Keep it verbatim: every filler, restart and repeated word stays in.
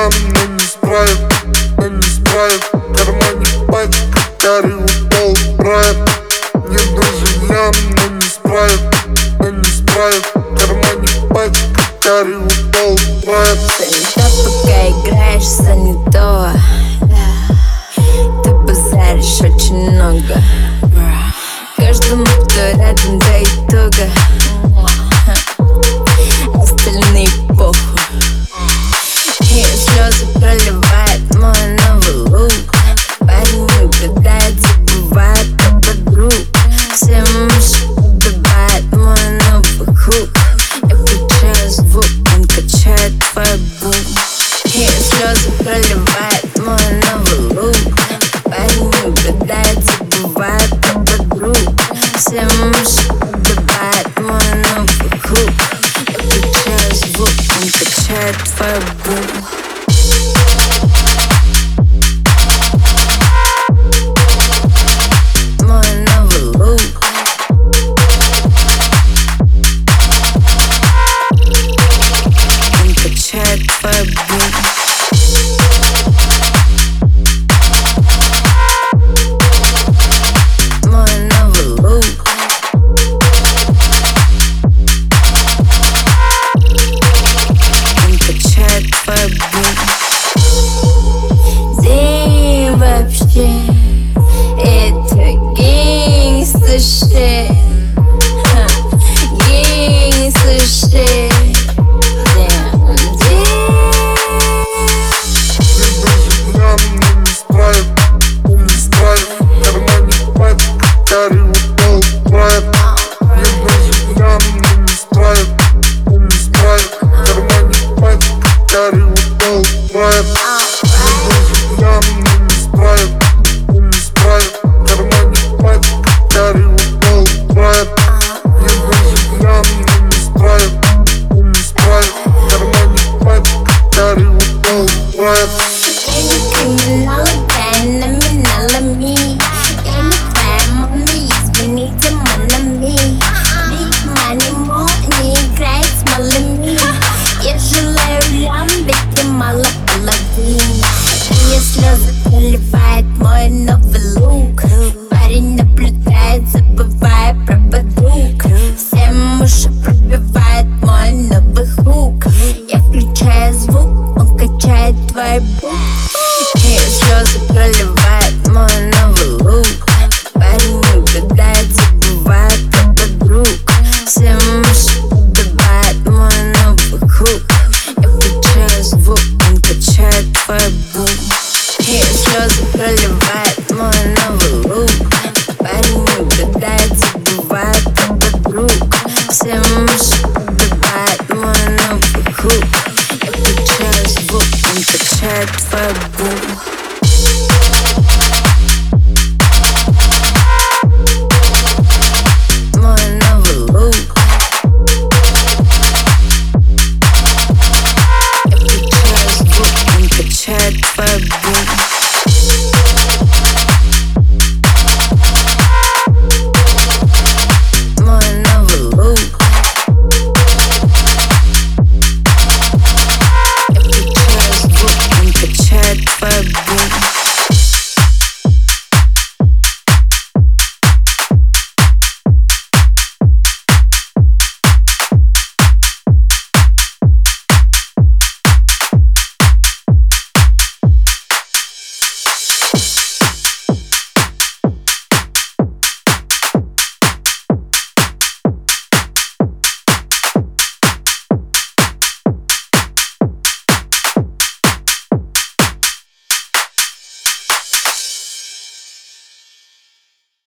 друзьям, но не справит, но не справит. В кармане пачка, карри упал брат. Не друзьям, но не справит, но не справит. В кармане пачка, карри упал брат. Занято, пока играешь в занятого. Ты базаришь очень много. Каждому, кто рядом, до итога. Остальные похуй. И слезы проливает мой новый лук. Парень угадает, забывает про подруг. Всем уши добавит мой новый хук. Я включаю звук, он качает твой бум. И слезы проливает мой новый лук. Парень угадает, забывает про подруг. Всем уши добавит мой новый хук. Я включаю звук, он качает твой бум. Это гангста shit, гангста shit. Карри упал брат. Не друзьям, но не справит, он не справит. В кармане пачка, карри упал брат. Не друзьям, но не справит, он не справит. В кармане пачка, карри упал брат. Не друзьям, но не справит, он не справит. В кармане пачка, карри упал брат. Я не криминал, я номиналами. Я не твоя мами, извините, манами. Big money, мол, не играет с малыми. Я желаю лям, ведь я мало половин. И слезы проливает мой новый лук. Парень наблюдает, забывая про подруг. Всем уши пробивает мой новый хук. Я включаю звук, он качает твой бук. И слезы проливает мой новый лук. Парень угадает, забывает про подруг. Всем уши добавит мой новый хук. Я включаю звук, он качает твой бук. И слезы проливает мой новый лук. Парень угадает, забывает про подруг. Всем уши добавит мой новый хук. Я включаю звук, он качает твой бук.